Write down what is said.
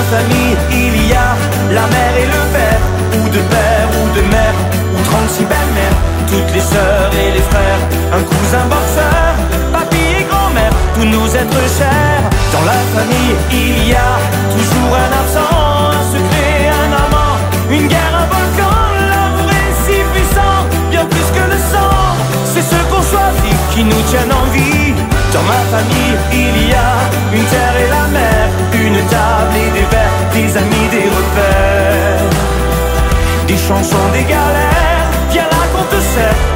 famille, il y a la mère et le père, ou de père ou de mère, ou 36 belles-mères, toutes les sœurs et les frères, un cousin boxeur, papy et grand-mère, tous nos êtres chers. Dans la famille, il y a toujours un absent, un secret, un amant, une guerre, un volcan. L'amour est si puissant, bien plus que le sang. C'est ce qu'on choisit qui nous tiennent en vie. Dans ma famille, il y a une terre et la mer, une table et des verres, des amis, des repères, des chansons, des galères. Viens là qu'on te sert